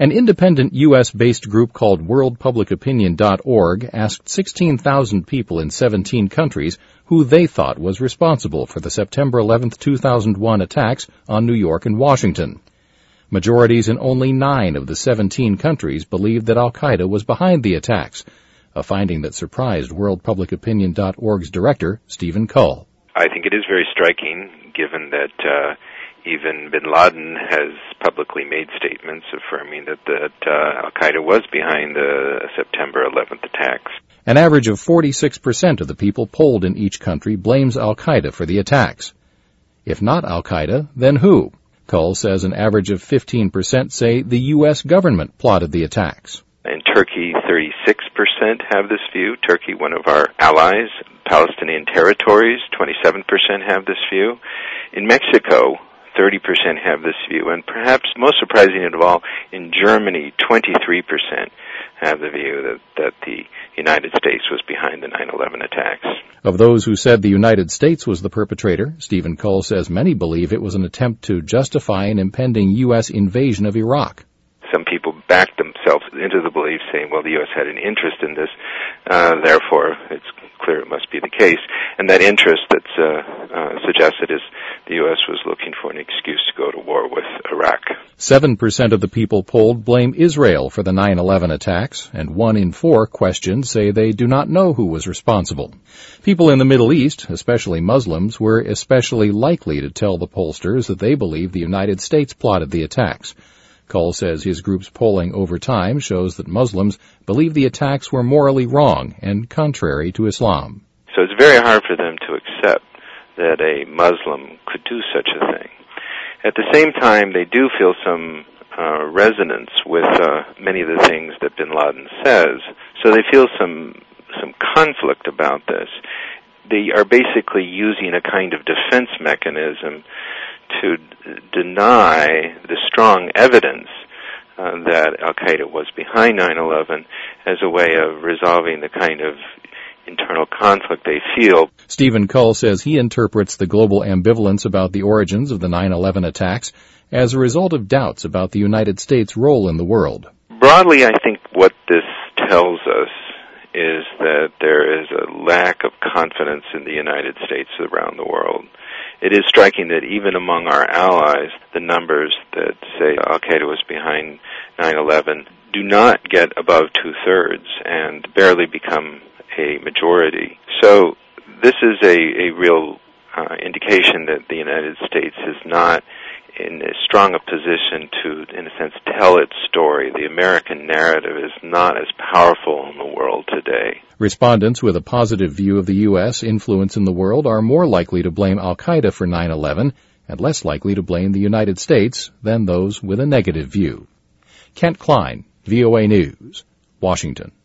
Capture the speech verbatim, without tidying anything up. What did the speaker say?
An independent U S-based group called world public opinion dot org asked sixteen thousand people in seventeen countries who they thought was responsible for the September eleventh, two thousand one attacks on New York and Washington. Majorities in only nine of the seventeen countries believed that al-Qaeda was behind the attacks, a finding that surprised world public opinion dot org's director, Stephen Cull. I think it is very striking, given that uh, even bin Laden has publicly made statements affirming that, that uh, al-Qaeda was behind the September eleventh attacks. An average of forty-six percent of the people polled in each country blames al-Qaeda for the attacks. If not al-Qaeda, then who? Cull says an average of fifteen percent say the U S government plotted the attacks. In Turkey, thirty-six percent have this view. Turkey, one of our allies. Palestinian territories, twenty-seven percent have this view. In Mexico, thirty percent have this view. And perhaps most surprising of all, in Germany, twenty-three percent have the view that, that the United States was behind the nine eleven attacks. Of those who said the United States was the perpetrator, Stephen Cull says many believe it was an attempt to justify an impending U S invasion of Iraq. Some people backed themselves into the belief, saying, well, the U S had an interest in this, uh, therefore it's clear it must be the case. And that interest that's uh, uh, suggested is the U S was looking for an excuse to go to war with Iraq. Seven percent of the people polled blame Israel for the nine eleven attacks, and one in four questioned say they do not know who was responsible. People in the Middle East, especially Muslims, were especially likely to tell the pollsters that they believe the United States plotted the attacks. Cull says his group's polling over time shows that Muslims believe the attacks were morally wrong and contrary to Islam. So it's very hard for them to accept that a Muslim could do such a thing. At the same time, they do feel some uh, resonance with uh, many of the things that bin Laden says, so they feel some some conflict about this. They are basically using a kind of defense mechanism to d- deny the strong evidence uh, that al-Qaeda was behind nine eleven as a way of resolving the kind of internal conflict they feel. Stephen Cull says he interprets the global ambivalence about the origins of the nine eleven attacks as a result of doubts about the United States' role in the world. Broadly, I think what this tells us is that there is a lack of confidence in the United States around the world. It is striking that even among our allies, the numbers that say al-Qaeda was behind nine eleven do not get above two-thirds and barely become a majority. So this is a, a real uh, indication that the United States is not in as strong a position to, in a sense, tell its story. The American narrative is not as powerful in the world today. Respondents with a positive view of the U S influence in the world are more likely to blame al-Qaeda for nine eleven and less likely to blame the United States than those with a negative view. Kent Klein, V O A News, Washington.